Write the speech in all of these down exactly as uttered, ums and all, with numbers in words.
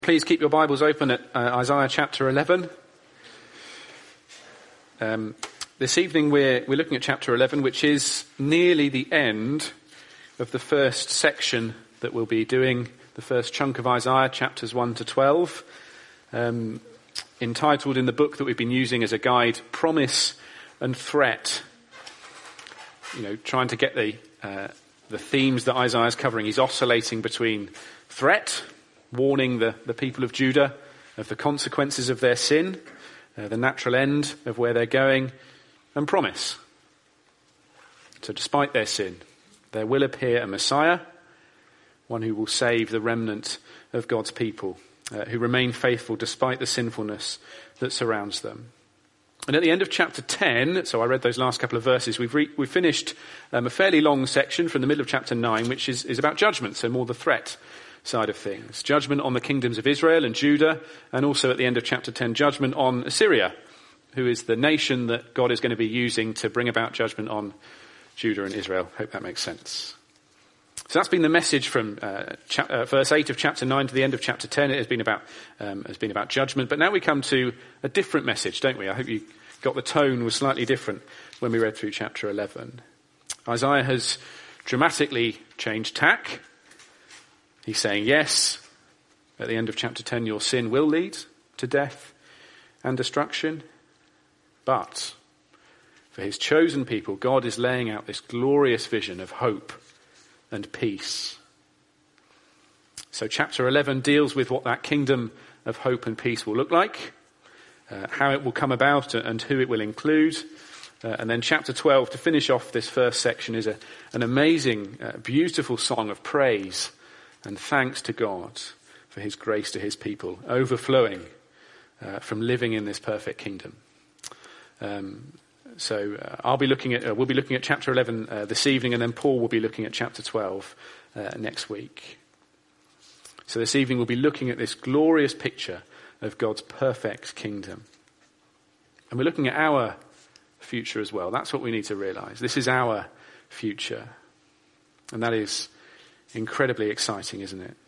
Please keep your Bibles open at uh, Isaiah chapter eleven. Um, this evening we're, we're looking at chapter eleven, which is nearly the end of the first section that we'll be doing, the first chunk of Isaiah, chapters one to twelve, um, entitled in the book that we've been using as a guide, Promise and Threat. You know, trying to get the, uh, the themes that Isaiah's covering. He's oscillating between threat, warning the, the people of Judah of the consequences of their sin, uh, the natural end of where they're going, and promise. So despite their sin, there will appear a Messiah, one who will save the remnant of God's people, uh, who remain faithful despite the sinfulness that surrounds them. And at the end of chapter ten, so I read those last couple of verses, we've, re- we've finished um, a fairly long section from the middle of chapter nine, which is, is about judgment, so more the threat side of things. Judgment on the kingdoms of Israel and Judah, and also at the end of chapter ten, judgment on Assyria, who is the nation that God is going to be using to bring about judgment on Judah and Israel. Hope that makes sense. So that's been the message from uh, cha- uh, verse eight of chapter nine to the end of chapter ten. It has been about um, has been about judgment. But now we come to a different message, don't we? I hope you got the tone was slightly different when we read through chapter eleven. Isaiah has dramatically changed tack. He's saying, yes, at the end of chapter ten, your sin will lead to death and destruction. But for his chosen people, God is laying out this glorious vision of hope and peace. So chapter eleven deals with what that kingdom of hope and peace will look like, uh, how it will come about and who it will include. Uh, and then chapter twelve, to finish off this first section, is a, an amazing, uh, beautiful song of praise and thanks to God for his grace to his people, overflowing uh, from living in this perfect kingdom. Um, so uh, I'll be looking at, uh, we'll be looking at chapter eleven uh, this evening, and then Paul will be looking at chapter twelve uh, next week. So this evening we'll be looking at this glorious picture of God's perfect kingdom. And we're looking at our future as well. That's what we need to realize. This is our future. And that is incredibly exciting, isn't it?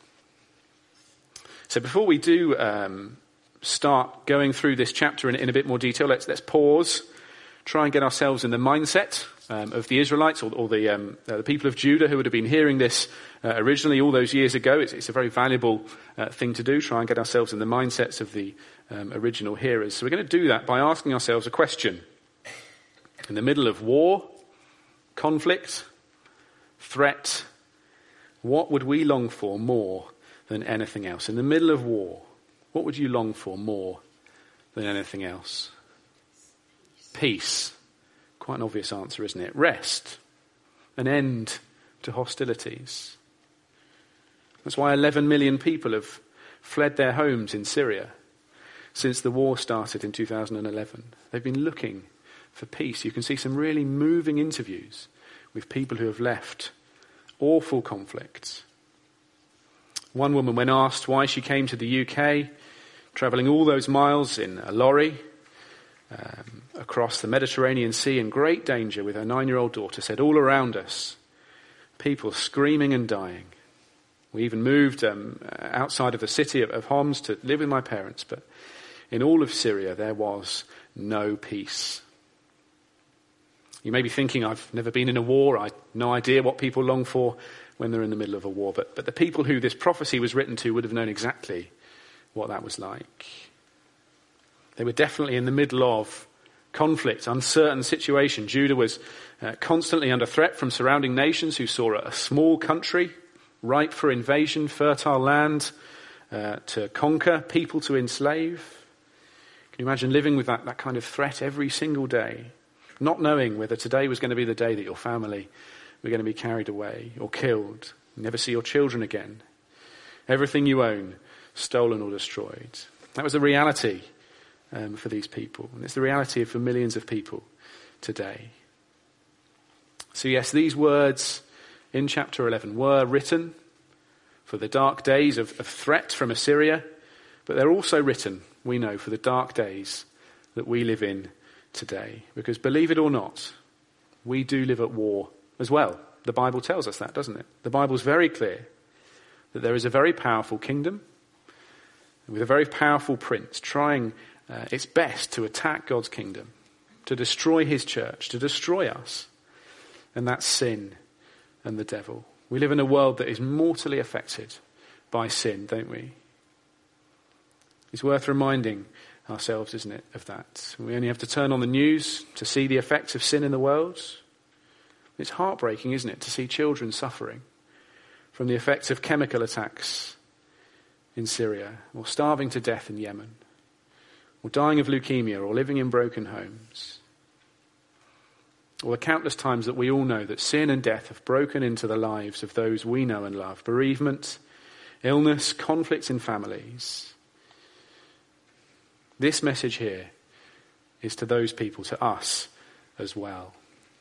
So before we do um, start going through this chapter in, in a bit more detail, let's let's pause, try and get ourselves in the mindset um, of the Israelites or, or the um, uh, the people of Judah who would have been hearing this uh, originally all those years ago. It's, it's a very valuable uh, thing to do, try and get ourselves in the mindsets of the um, original hearers. So we're going to do that by asking ourselves a question. In the middle of war, conflict, threat, what would we long for more than anything else? In the middle of war, what would you long for more than anything else? Peace. Quite an obvious answer, isn't it? Rest. An end to hostilities. That's why eleven million people have fled their homes in Syria since the war started in two thousand eleven. They've been looking for peace. You can see some really moving interviews with people who have left awful conflicts. One woman, when asked why she came to the U K, travelling all those miles in a lorry um, across the Mediterranean Sea in great danger with her nine-year-old daughter, said, all around us, people screaming and dying. We even moved um, outside of the city of, of Homs to live with my parents, but in all of Syria there was no peace. You may be thinking, I've never been in a war, I've no idea what people long for when they're in the middle of a war. But, but the people who this prophecy was written to would have known exactly what that was like. They were definitely in the middle of conflict, uncertain situation. Judah was uh, constantly under threat from surrounding nations who saw a small country, ripe for invasion, fertile land uh, to conquer, people to enslave. Can you imagine living with that, that kind of threat every single day? Not knowing whether today was going to be the day that your family were going to be carried away or killed, never see your children again. Everything you own stolen or destroyed. That was the reality um, for these people. And it's the reality for millions of people today. So yes, these words in chapter eleven were written for the dark days of, of threat from Assyria, but they're also written, we know, for the dark days that we live in today. Because believe it or not, we do live at war as well. The Bible tells us that, doesn't it? The Bible's very clear that there is a very powerful kingdom with a very powerful prince trying uh, its best to attack God's kingdom, to destroy his church, to destroy us. And that's sin and the devil. We live in a world that is mortally affected by sin, don't we? It's worth reminding ourselves, isn't it, of that. We only have to turn on the news to see the effects of sin in the world. It's heartbreaking, isn't it, to see children suffering from the effects of chemical attacks in Syria, or starving to death in Yemen, or dying of leukemia, or living in broken homes. Or the countless times that we all know that sin and death have broken into the lives of those we know and love. Bereavement, illness, conflicts in families. This message here is to those people, to us as well.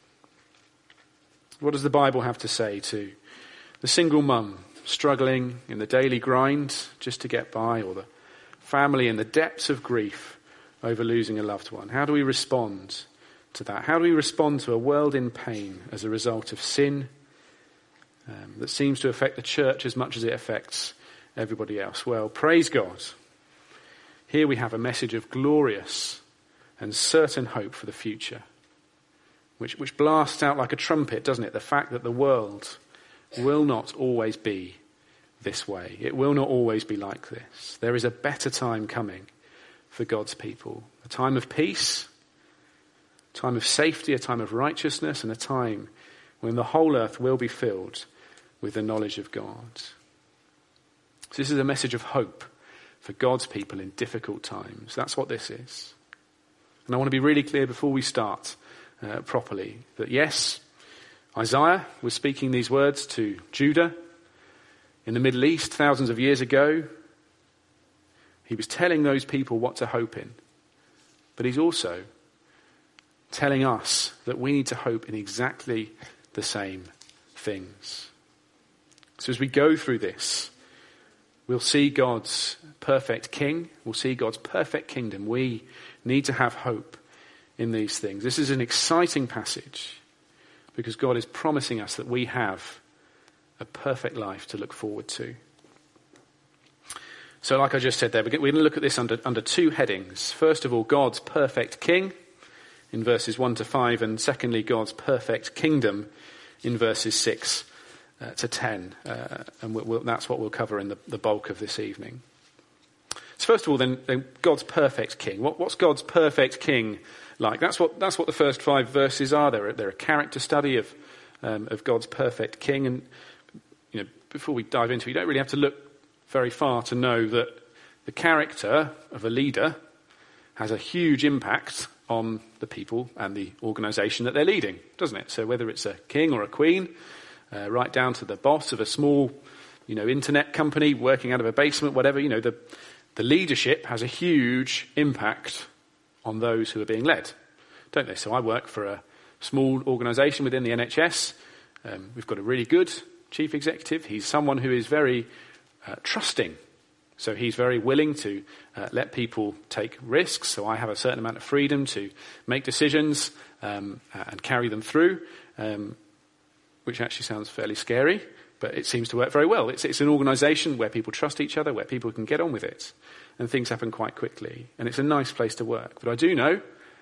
What does the Bible have to say to the single mum struggling in the daily grind just to get by, or the family in the depths of grief over losing a loved one? How do we respond to that? How do we respond to a world in pain as a result of sin um, that seems to affect the church as much as it affects everybody else? Well, praise God. Here we have a message of glorious and certain hope for the future, which, which blasts out like a trumpet, doesn't it? The fact that the world will not always be this way. It will not always be like this. There is a better time coming for God's people. A time of peace, a time of safety, a time of righteousness, and a time when the whole earth will be filled with the knowledge of God. So this is a message of hope for God's people in difficult times. That's what this is. And I want to be really clear before we start uh, properly that yes, Isaiah was speaking these words to Judah in the Middle East thousands of years ago. He was telling those people what to hope in. But he's also telling us that we need to hope in exactly the same things. So as we go through this, we'll see God's perfect king. We'll see God's perfect kingdom. We need to have hope in these things. This is an exciting passage because God is promising us that we have a perfect life to look forward to. So like I just said there, we're going to look at this under, under two headings. First of all, God's perfect king in verses one to five, and secondly, God's perfect kingdom in verses six uh, to ten. Uh, and we'll, we'll, that's what we'll cover in the, the bulk of this evening. So first of all, then, then God's perfect king. What, what's God's perfect king like? That's what that's what the first five verses are. They're, they're a character study of um, of God's perfect king. And you know, before we dive into it, you don't really have to look very far to know that the character of a leader has a huge impact on the people and the organisation that they're leading, doesn't it? So whether it's a king or a queen, uh, right down to the boss of a small, you know, internet company working out of a basement, whatever, you know, the the leadership has a huge impact on those who are being led, don't they? So I work for a small organisation within the N H S. Um, we've got a really good chief executive. He's someone who is very uh, trusting. So he's very willing to uh, let people take risks. So I have a certain amount of freedom to make decisions um, and carry them through, um, which actually sounds fairly scary, but it seems to work very well. It's, it's an organisation where people trust each other, where people can get on with it, and things happen quite quickly. And it's a nice place to work. But I do know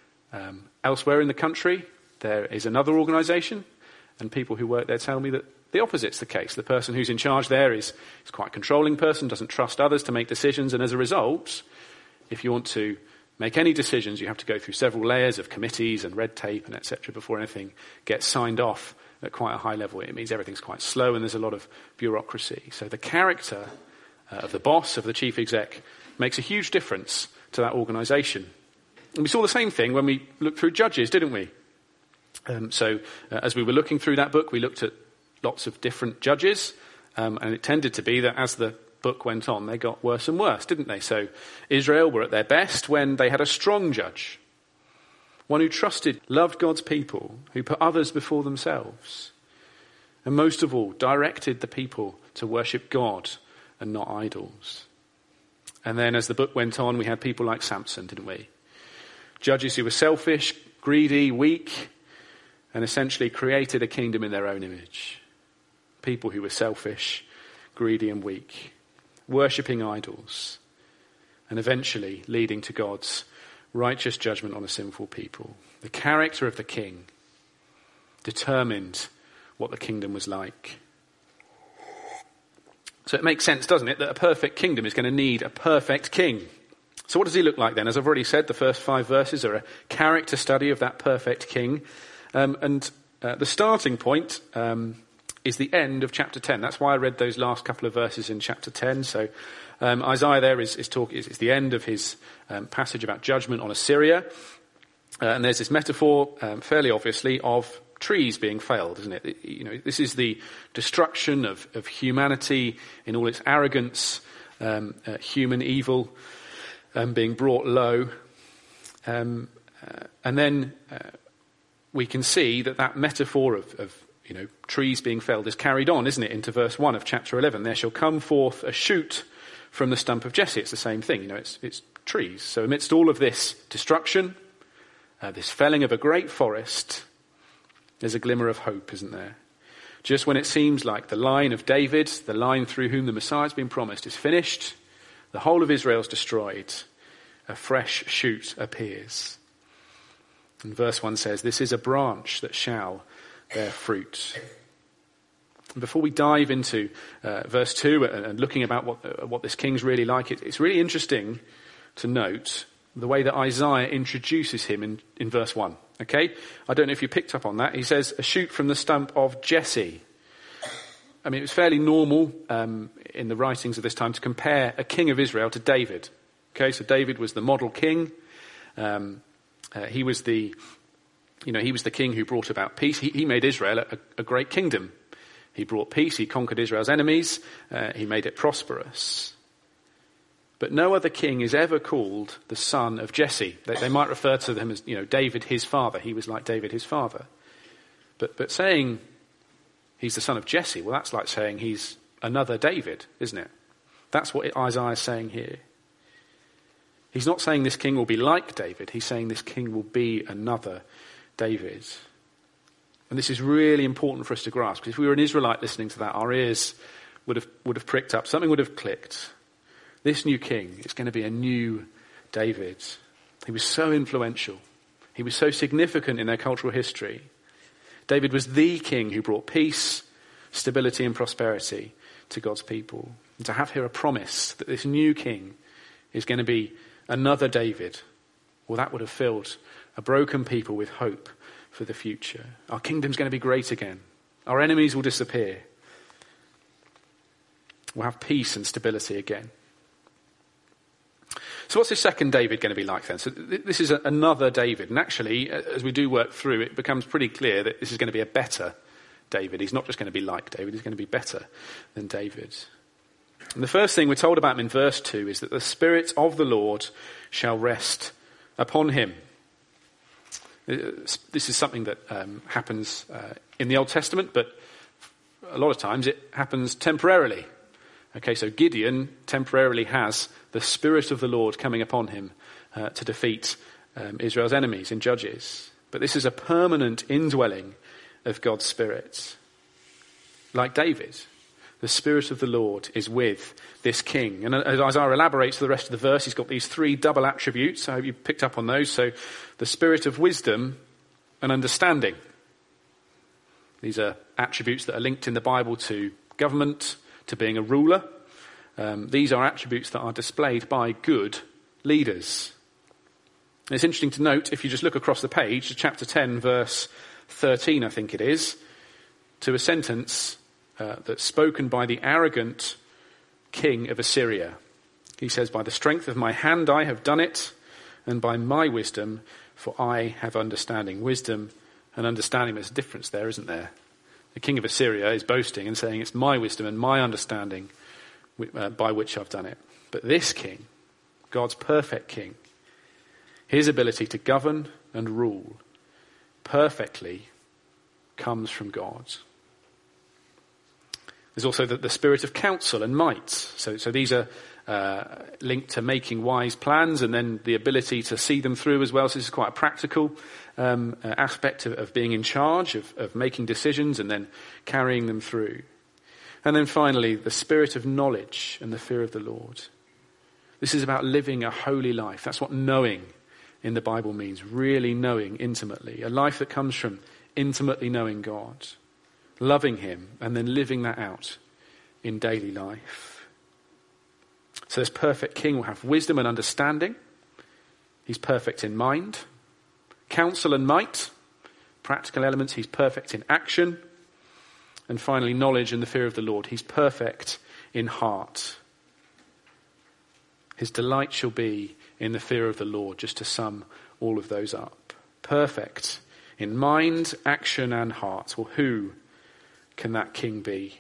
um, elsewhere in the country there is another organisation, and people who work there tell me that the opposite's the case. The person who's in charge there is, is quite a controlling person, doesn't trust others to make decisions, and as a result, if you want to make any decisions, you have to go through several layers of committees and red tape and et cetera before anything gets signed off at quite a high level. It means everything's quite slow and there's a lot of bureaucracy. So the character uh, of the boss, of the chief exec, makes a huge difference to that organisation. And we saw the same thing when we looked through Judges, didn't we? Um, so uh, as we were looking through that book, we looked at lots of different judges, um, and it tended to be that as the book went on, they got worse and worse, didn't they? So Israel were at their best when they had a strong judge, one who trusted, loved God's people, who put others before themselves, and most of all, directed the people to worship God and not idols. And then as the book went on, we had people like Samson, didn't we? Judges who were selfish, greedy, weak, and essentially created a kingdom in their own image. People who were selfish, greedy and weak, worshipping idols, and eventually leading to God's righteous judgment on a sinful people. The character of the king determined what the kingdom was like. So it makes sense, doesn't it, that a perfect kingdom is going to need a perfect king. So what does he look like then? As I've already said, the first five verses are a character study of that perfect king. Um, and uh, the starting point um, is the end of chapter ten. That's why I read those last couple of verses in chapter ten. So um, Isaiah there is, is talking, is, is the end of his um, passage about judgment on Assyria. Uh, and there's this metaphor, um, fairly obviously, of trees being felled, isn't it? You know, this is the destruction of, of humanity in all its arrogance, um, uh, human evil um, being brought low. Um, uh, and then uh, we can see that that metaphor of, of, you know, trees being felled is carried on, isn't it, into verse one of chapter eleven. There shall come forth a shoot from the stump of Jesse. It's the same thing, you know, it's, it's trees. So amidst all of this destruction, uh, this felling of a great forest, there's a glimmer of hope, isn't there? Just when it seems like the line of David, the line through whom the Messiah has been promised, is finished, the whole of Israel is destroyed, a fresh shoot appears. And verse one says, this is a branch that shall bear fruit. And before we dive into uh, verse two and, and looking about what, uh, what this king's really like, it, it's really interesting to note the way that Isaiah introduces him in, in verse one. Okay? I don't know if you picked up on that. He says, a shoot from the stump of Jesse. I mean, it was fairly normal um, in the writings of this time to compare a king of Israel to David. Okay, so David was the model king. Um, uh, he was the, you know, he was the king who brought about peace. He, he made Israel a, a great kingdom. He brought peace. He conquered Israel's enemies. Uh, he made it prosperous. But no other king is ever called the son of Jesse. They, they might refer to him as, you know, David, his father. He was like David, his father. But but saying he's the son of Jesse, well, that's like saying he's another David, isn't it? That's what Isaiah is saying here. He's not saying this king will be like David. He's saying this king will be another David. And this is really important for us to grasp, because if we were an Israelite listening to that, our ears would have would have pricked up. Something would have clicked. This new king is going to be a new David. He was so influential. He was so significant in their cultural history. David was the king who brought peace, stability and prosperity to God's people. And to have here a promise that this new king is going to be another David, well, that would have filled a broken people with hope for the future. Our kingdom's going to be great again. Our enemies will disappear. We'll have peace and stability again. So what's this second David going to be like then? So th- this is a, another David. And actually, as we do work through, it becomes pretty clear that this is going to be a better David. He's not just going to be like David, he's going to be better than David. And the first thing we're told about him in verse two is that the Spirit of the Lord shall rest upon him. This is something that um, happens uh, in the Old Testament, but a lot of times it happens temporarily. Okay, so Gideon temporarily has the Spirit of the Lord coming upon him uh, to defeat um, Israel's enemies in Judges. But this is a permanent indwelling of God's Spirit. Like David, the Spirit of the Lord is with this king. And as Isaiah elaborates for the rest of the verse, he's got these three double attributes. I hope you picked up on those. So the spirit of wisdom and understanding. These are attributes that are linked in the Bible to government, to being a ruler. Um, these are attributes that are displayed by good leaders. And it's interesting to note, if you just look across the page, to chapter ten, verse thirteen, I think it is, to a sentence uh, that's spoken by the arrogant king of Assyria. He says, by the strength of my hand I have done it, and by my wisdom, for I have understanding. Wisdom and understanding, there's a difference there, isn't there? The king of Assyria is boasting and saying, it's my wisdom and my understanding uh, by which I've done it. But this king, God's perfect king, his ability to govern and rule perfectly comes from God. There's also the, the spirit of counsel and might. So, so these are uh, linked to making wise plans, and then the ability to see them through as well. So this is quite a practical um, uh, aspect of, of being in charge, of, of making decisions and then carrying them through. And then finally, the spirit of knowledge and the fear of the Lord. This is about living a holy life. That's what knowing in the Bible means, really knowing intimately. A life that comes from intimately knowing God, loving him, and then living that out in daily life. So this perfect king will have wisdom and understanding. He's perfect in mind. Counsel and might, practical elements. He's perfect in action. And finally, knowledge and the fear of the Lord. He's perfect in heart. His delight shall be in the fear of the Lord, just to sum all of those up. Perfect in mind, action, and heart. Well, who can that king be?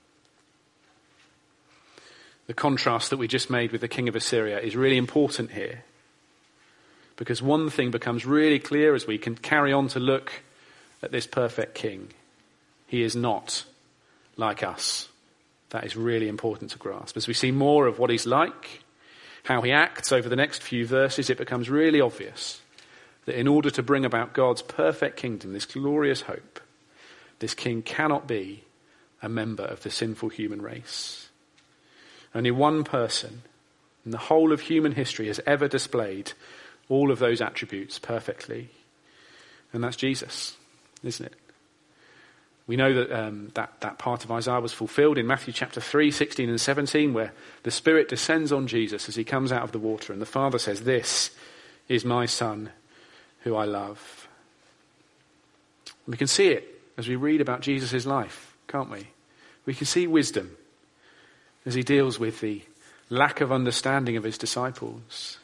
The contrast that we just made with the king of Assyria is really important here. Because one thing becomes really clear as we can carry on to look at this perfect king. He is not like us. That is really important to grasp. As we see more of what he's like, how he acts over the next few verses, it becomes really obvious that in order to bring about God's perfect kingdom, this glorious hope, this king cannot be a member of the sinful human race. Only one person in the whole of human history has ever displayed all of those attributes perfectly, and that's Jesus, isn't it? We know that, um, that that part of Isaiah was fulfilled in Matthew chapter three, sixteen and seventeen, where the Spirit descends on Jesus as he comes out of the water, and the Father says, "This is my Son who I love." And we can see it as we read about Jesus' life, can't we? We can see wisdom as he deals with the lack of understanding of his disciples.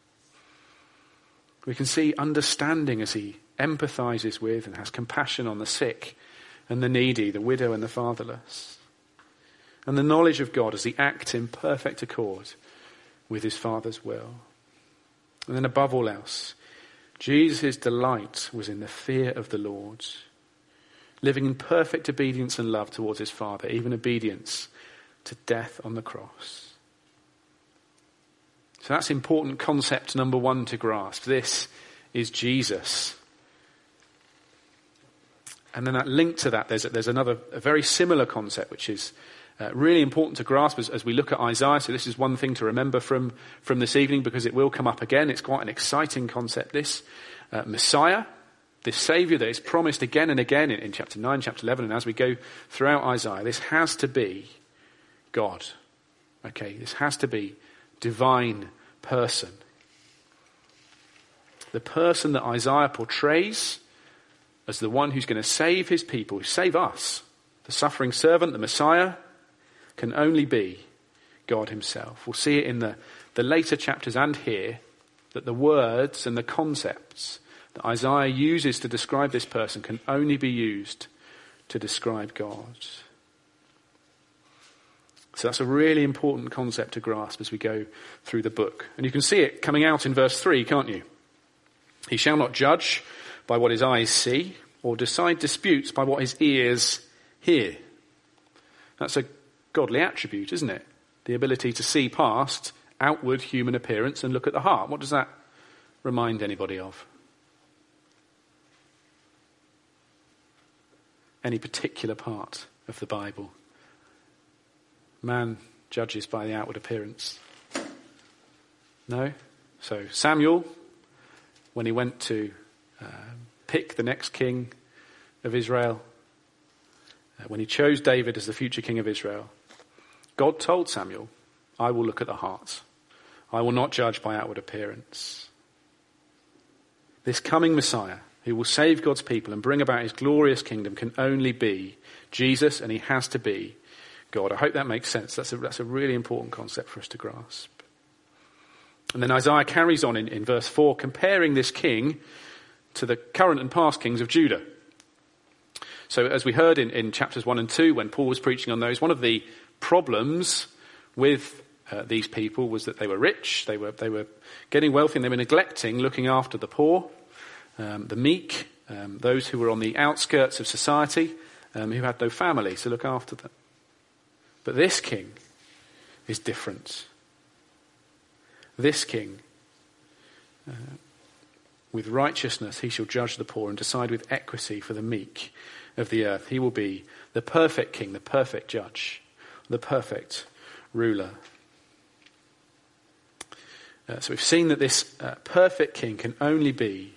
We can see understanding as he empathizes with and has compassion on the sick and the needy, the widow and the fatherless. And the knowledge of God as he acts in perfect accord with his Father's will. And then above all else, Jesus' delight was in the fear of the Lord, living in perfect obedience and love towards his Father, even obedience to death on the cross. So that's important concept number one to grasp. This is Jesus. And then that link to that, there's, there's another, a very similar concept, which is uh, really important to grasp as, as we look at Isaiah. So this is one thing to remember from, from this evening, because it will come up again. It's quite an exciting concept, this. Uh, Messiah, this Saviour that is promised again and again in, in chapter nine, chapter eleven, and as we go throughout Isaiah, this has to be God. Okay, this has to be divine person. The person that Isaiah portrays as the one who's going to save his people, save us, the suffering servant, the Messiah, can only be God himself. We'll see it in the, the later chapters and here, that the words and the concepts that Isaiah uses to describe this person can only be used to describe God. So that's a really important concept to grasp as we go through the book. And you can see it coming out in verse three, can't you? He shall not judge by what his eyes see, or decide disputes by what his ears hear. That's a godly attribute, isn't it? The ability to see past outward human appearance and look at the heart. What does that remind anybody of? Any particular part of the Bible? Man judges by the outward appearance. No? So Samuel, when he went to uh, pick the next king of Israel, uh, when he chose David as the future king of Israel, God told Samuel, I will look at the heart. I will not judge by outward appearance. This coming Messiah, who will save God's people and bring about his glorious kingdom, can only be Jesus, and he has to be God. I hope that makes sense. That's a, that's a really important concept for us to grasp. And then Isaiah carries on in, in verse four, comparing this king to the current and past kings of Judah. So as we heard in, in chapters one and two, when Paul was preaching on those, one of the problems with uh, these people was that they were rich, they were they were getting wealthy, and they were neglecting looking after the poor, um, the meek, um, those who were on the outskirts of society, um, who had no family to look after them. But this king is different. This king, uh, with righteousness he shall judge the poor and decide with equity for the meek of the earth. He will be the perfect king, the perfect judge, the perfect ruler. Uh, so we've seen that this uh, perfect king can only be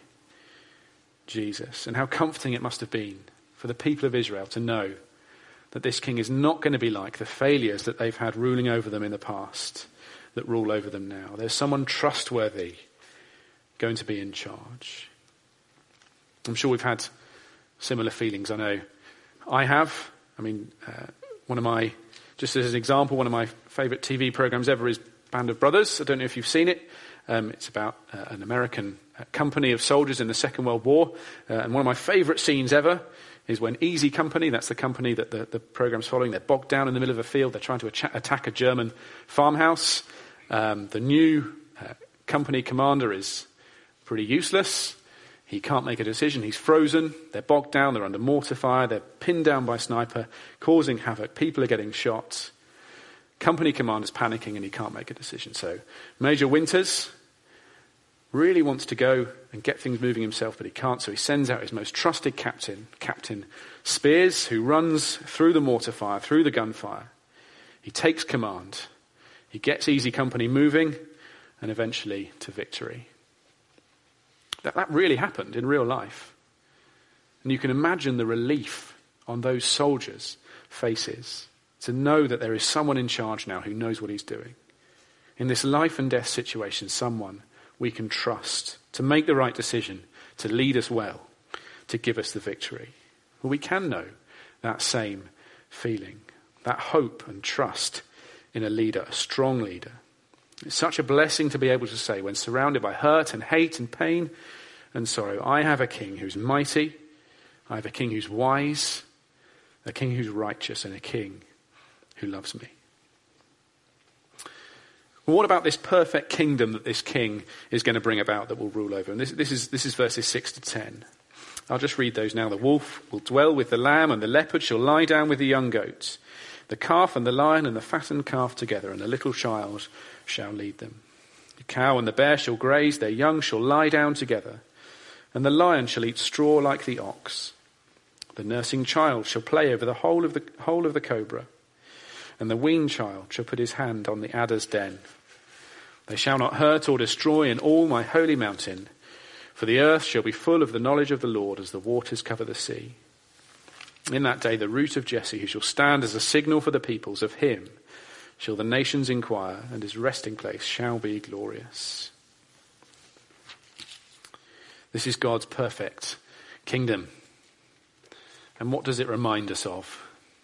Jesus, and how comforting it must have been for the people of Israel to know that this king is not going to be like the failures that they've had ruling over them in the past that rule over them now. There's someone trustworthy going to be in charge. I'm sure we've had similar feelings. I know I have. I mean, uh, one of my, just as an example, one of my favourite T V programs ever is Band of Brothers. I don't know if you've seen it. Um, it's about uh, an American uh, company of soldiers in the Second World War. Uh, and one of my favourite scenes ever is when Easy Company, that's the company that the, the program's following, they're bogged down in the middle of a field. They're trying to ach- attack a German farmhouse. Um, the new uh, company commander is pretty useless. He can't make a decision. He's frozen. They're bogged down. They're under mortar fire. They're pinned down by sniper, causing havoc. People are getting shot. Company commander's panicking and he can't make a decision. So Major Winters really wants to go and get things moving himself, but he can't. So he sends out his most trusted captain, Captain Spears, who runs through the mortar fire, through the gunfire. He takes command. He gets Easy Company moving and eventually to victory. That, that really happened in real life. And you can imagine the relief on those soldiers' faces to know that there is someone in charge now who knows what he's doing. In this life and death situation, someone we can trust to make the right decision, to lead us well, to give us the victory. Well, we can know that same feeling, that hope and trust in a leader, a strong leader. It's such a blessing to be able to say, when surrounded by hurt and hate and pain and sorrow, I have a king who's mighty, I have a king who's wise, a king who's righteous, and a king who loves me. Well, what about this perfect kingdom that this king is going to bring about that will rule over? And this, this is this is verses six to ten. I'll just read those now. The wolf will dwell with the lamb, and the leopard shall lie down with the young goats. The calf and the lion and the fattened calf together, and the little child shall lead them. The cow and the bear shall graze, their young shall lie down together. And the lion shall eat straw like the ox. The nursing child shall play over the hole of the hole of the cobra. And the weaned child shall put his hand on the adder's den. They shall not hurt or destroy in all my holy mountain, for the earth shall be full of the knowledge of the Lord as the waters cover the sea. In that day the root of Jesse, who shall stand as a signal for the peoples, of him shall the nations inquire, and his resting place shall be glorious. This is God's perfect kingdom. And what does it remind us of?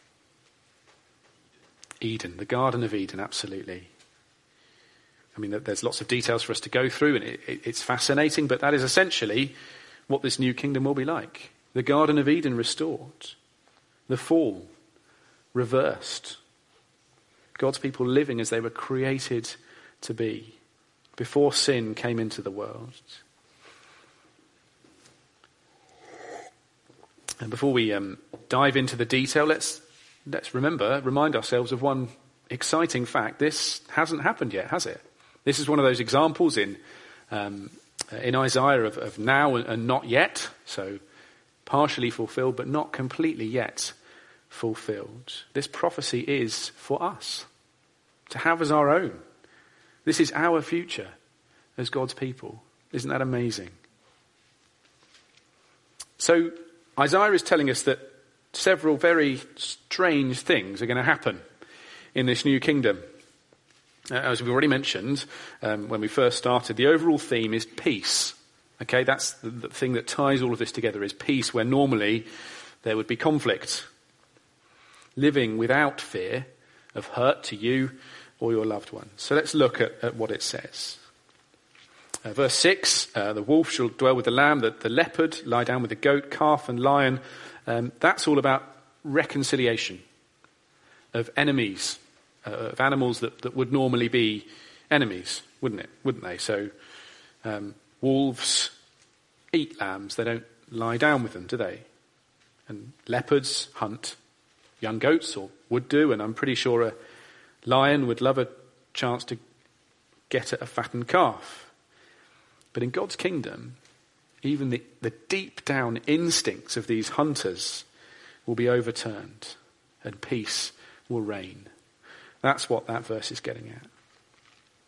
Eden, the Garden of Eden, absolutely. I mean, there's lots of details for us to go through, and it, it, it's fascinating, but that is essentially what this new kingdom will be like. The Garden of Eden restored. The fall reversed. God's people living as they were created to be before sin came into the world. And before we um, dive into the detail, let's let's remember, remind ourselves of one exciting fact. This hasn't happened yet, has it? This is one of those examples in um, in Isaiah of, of now and, and not yet. So partially fulfilled, but not completely yet fulfilled. This prophecy is for us to have as our own. This is our future as God's people. Isn't that amazing? So Isaiah is telling us that several very strange things are going to happen in this new kingdom. Uh, as we already mentioned um, when we first started, the overall theme is peace. Okay, that's the, the thing that ties all of this together, is peace, where normally there would be conflict. Living without fear of hurt to you or your loved ones. So let's look at, at what it says. Uh, verse six, uh, the wolf shall dwell with the lamb, the, the leopard lie down with the goat, calf and lion. Um, that's all about reconciliation of enemies, uh, of animals that, that would normally be enemies, wouldn't it? Wouldn't they? So um, wolves eat lambs. They don't lie down with them, do they? And leopards hunt young goats, or would do, and I'm pretty sure a lion would love a chance to get at a fattened calf. But in God's kingdom, even the, the deep down instincts of these hunters will be overturned and peace will reign. That's what that verse is getting at.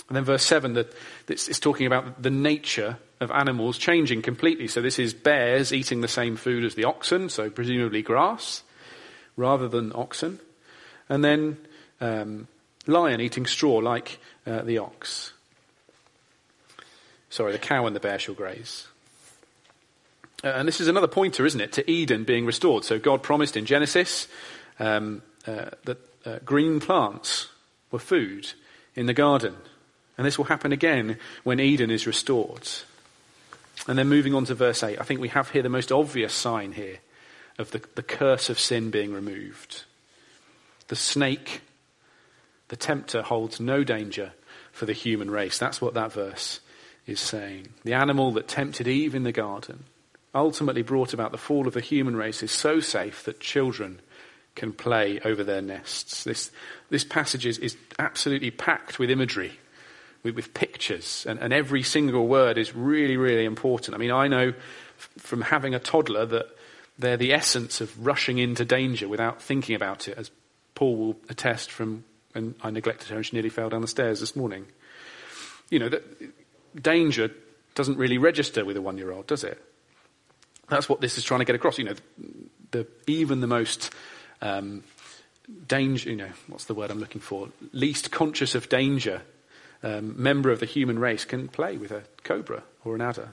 And then verse seven, that it's, it's talking about the nature of animals changing completely. So this is bears eating the same food as the oxen, so presumably grass, rather than oxen. And then um, lion eating straw like uh, the ox. Sorry, the cow and the bear shall graze. Uh, and this is another pointer, isn't it, to Eden being restored. So God promised in Genesis um, uh, that uh, green plants were food in the garden. And this will happen again when Eden is restored. And then moving on to verse eight, I think we have here the most obvious sign here of the, the curse of sin being removed. The snake, the tempter, holds no danger for the human race. That's what that verse is saying. The animal that tempted Eve in the garden ultimately brought about the fall of the human race is so safe that children can play over their nests. This, this passage is, is absolutely packed with imagery, with, with pictures, and, and every single word is really, really important. I mean, I know f- from having a toddler that they're the essence of rushing into danger without thinking about it, as Paul will attest from when I neglected her and she nearly fell down the stairs this morning. You know, that danger doesn't really register with a one-year-old, does it? That's what this is trying to get across. You know, the, even the most um, danger, you know, what's the word I'm looking for? Least conscious of danger um, member of the human race can play with a cobra or an adder.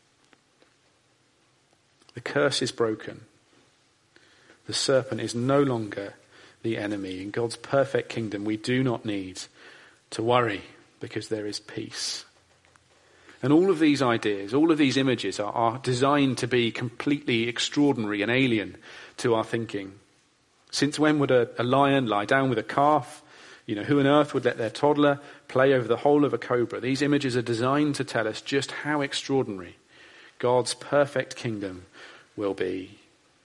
The curse is broken. The serpent is no longer the enemy. In God's perfect kingdom, we do not need to worry because there is peace. And all of these ideas, all of these images are, are designed to be completely extraordinary and alien to our thinking. Since when would a, a lion lie down with a calf? You know, who on earth would let their toddler play over the whole of a cobra? These images are designed to tell us just how extraordinary God's perfect kingdom will be.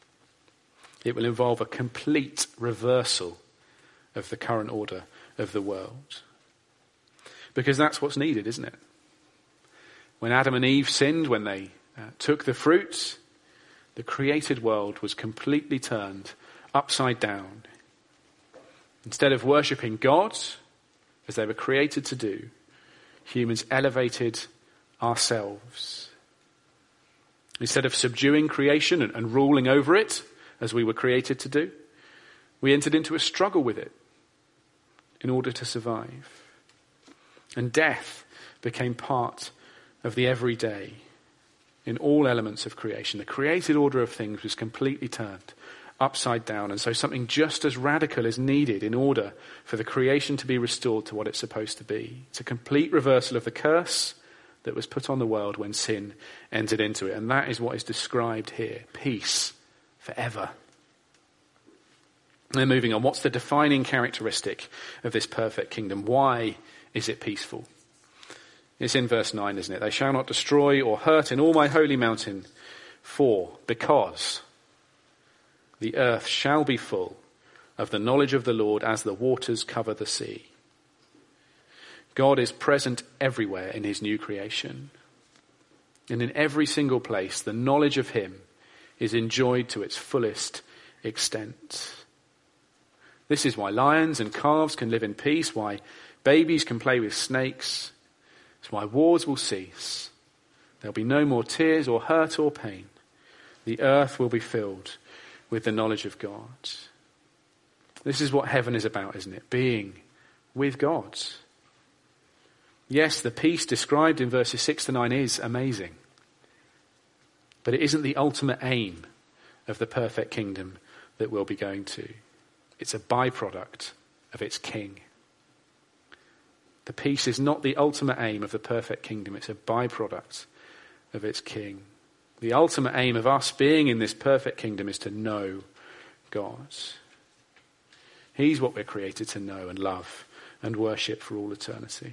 It will involve a complete reversal of the current order of the world. Because that's what's needed, isn't it? When Adam and Eve sinned, when they uh, took the fruit, the created world was completely turned upside down. Instead of worshipping God, as they were created to do, humans elevated ourselves. Instead of subduing creation and, and ruling over it, as we were created to do, we entered into a struggle with it in order to survive. And death became part of the everyday in all elements of creation. The created order of things was completely turned upside down. And so something just as radical is needed in order for the creation to be restored to what it's supposed to be. It's a complete reversal of the curse that was put on the world when sin entered into it. And that is what is described here. Peace forever. And then moving on, what's the defining characteristic of this perfect kingdom? Why is it peaceful? It's in verse nine, isn't it? They shall not destroy or hurt in all my holy mountain, for, because the earth shall be full of the knowledge of the Lord as the waters cover the sea. God is present everywhere in his new creation. And in every single place, the knowledge of him is enjoyed to its fullest extent. This is why lions and calves can live in peace, why babies can play with snakes. It's why wars will cease. There'll be no more tears or hurt or pain. The earth will be filled with the knowledge of God. This is what heaven is about, isn't it? Being with God. Yes, the peace described in verses six to nine is amazing. But it isn't the ultimate aim of the perfect kingdom that we'll be going to. It's a byproduct of its king. The peace is not the ultimate aim of the perfect kingdom. It's a byproduct of its king. The ultimate aim of us being in this perfect kingdom is to know God. He's what we're created to know and love and worship for all eternity.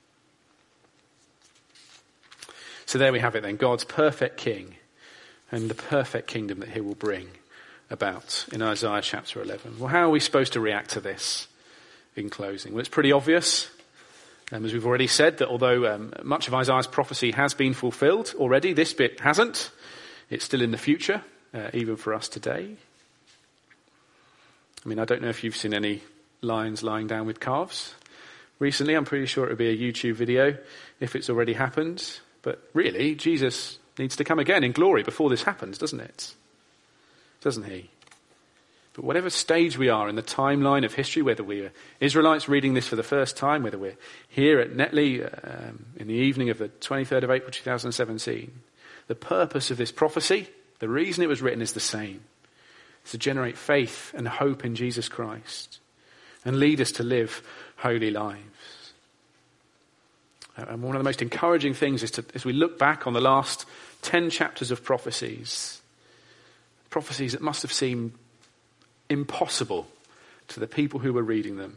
So there we have it then, God's perfect king and the perfect kingdom that he will bring about in Isaiah chapter eleven. Well, how are we supposed to react to this in closing? Well, it's pretty obvious. Um, as we've already said, that although um, much of Isaiah's prophecy has been fulfilled already, this bit hasn't. It's still in the future, uh, even for us today. I mean, I don't know if you've seen any lions lying down with calves, recently. I'm pretty sure it would be a YouTube video if it's already happened. But really, Jesus needs to come again in glory before this happens, doesn't it? Doesn't he? But whatever stage we are in the timeline of history, whether we're Israelites reading this for the first time, whether we're here at Netley um, in the evening of the twenty-third of April two thousand seventeen, the purpose of this prophecy, the reason it was written is the same. It's to generate faith and hope in Jesus Christ and lead us to live holy lives. And one of the most encouraging things is to, as we look back on the last ten chapters of prophecies, prophecies that must have seemed impossible to the people who were reading them.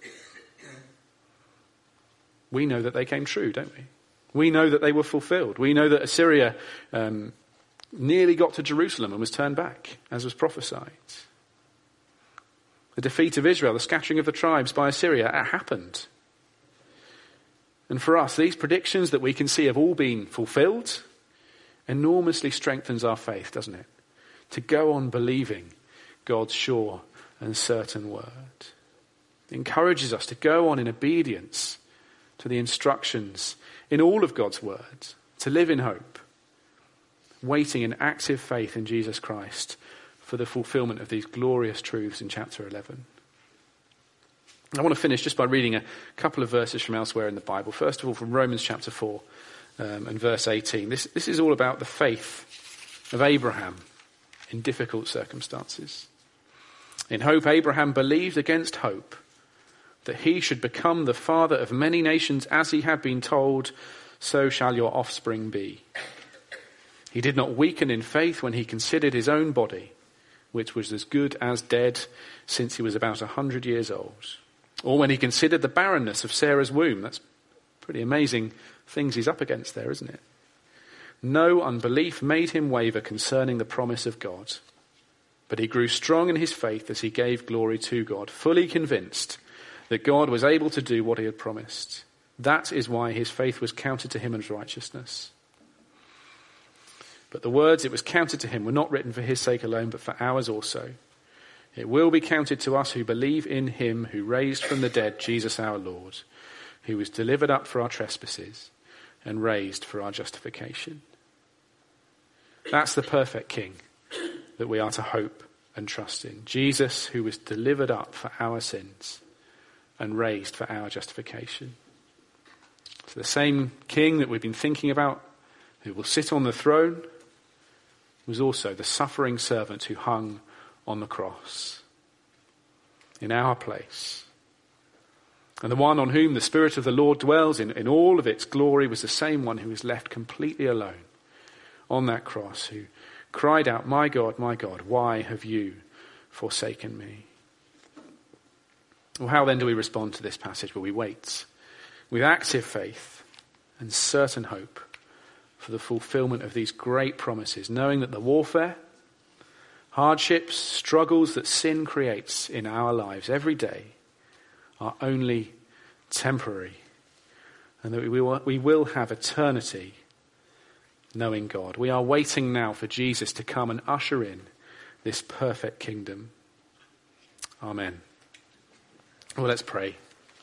We know that they came true, don't we? We know that they were fulfilled. We know that Assyria um, nearly got to Jerusalem and was turned back, as was prophesied. The defeat of Israel, the scattering of the tribes by Assyria, it happened. And for us, these predictions that we can see have all been fulfilled enormously strengthens our faith, doesn't it? To go on believing God's sure and certain word. It encourages us to go on in obedience to the instructions in all of God's word, to live in hope, waiting in active faith in Jesus Christ for the fulfillment of these glorious truths in chapter eleven. I want to finish just by reading a couple of verses from elsewhere in the Bible. First of all, from Romans chapter four um, and verse eighteen. This, this is all about the faith of Abraham in difficult circumstances. In hope, Abraham believed against hope that he should become the father of many nations, as he had been told, so shall your offspring be. He did not weaken in faith when he considered his own body, which was as good as dead since he was about a hundred years old. Or when he considered the barrenness of Sarah's womb. That's pretty amazing things he's up against there, isn't it? No unbelief made him waver concerning the promise of God. But he grew strong in his faith as he gave glory to God, fully convinced that God was able to do what he had promised. That is why his faith was counted to him as righteousness. But the words, it was counted to him, were not written for his sake alone, but for ours also. It will be counted to us who believe in him who raised from the dead Jesus our Lord, who was delivered up for our trespasses and raised for our justification. That's the perfect King that we are to hope and trust in. Jesus, who was delivered up for our sins and raised for our justification. So the same King that we've been thinking about, who will sit on the throne, was also the suffering servant who hung on the cross in our place. And the one on whom the Spirit of the Lord dwells in, in all of its glory was the same one who was left completely alone on that cross, who cried out, "My God, my God, why have you forsaken me?" Well, how then do we respond to this passage? Well, we wait with active faith and certain hope for the fulfillment of these great promises, knowing that the warfare, hardships, struggles that sin creates in our lives every day are only temporary, and that we will, we will have eternity knowing God. We are waiting now for Jesus to come and usher in this perfect kingdom. Amen. Well, let's pray.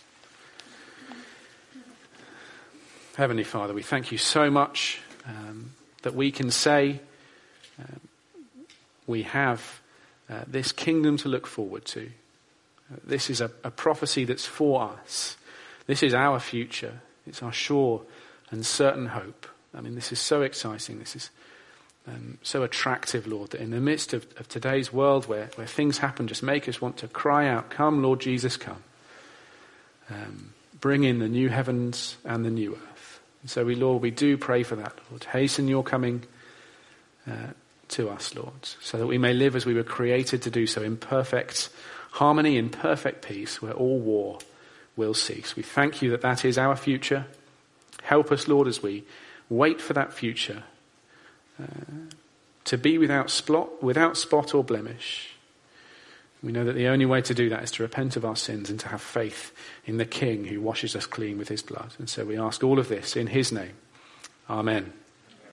Heavenly Father, we thank you so much um, that we can say um, we have uh, this kingdom to look forward to. Uh, this is a, a prophecy that's for us. This is our future. It's our sure and certain hope. I mean, this is so exciting. This is um, so attractive, Lord, that in the midst of, of today's world where, where things happen, just make us want to cry out, "Come, Lord Jesus, come." Um, bring in the new heavens and the new earth. And so we, Lord, we do pray for that, Lord. Hasten your coming uh, to us, Lord, so that we may live as we were created to do so, in perfect harmony, in perfect peace, where all war will cease. We thank you that that is our future. Help us, Lord, as we wait for that future uh, to be without spot, without spot or blemish. We know that the only way to do that is to repent of our sins and to have faith in the King who washes us clean with his blood. And so we ask all of this in his name. Amen.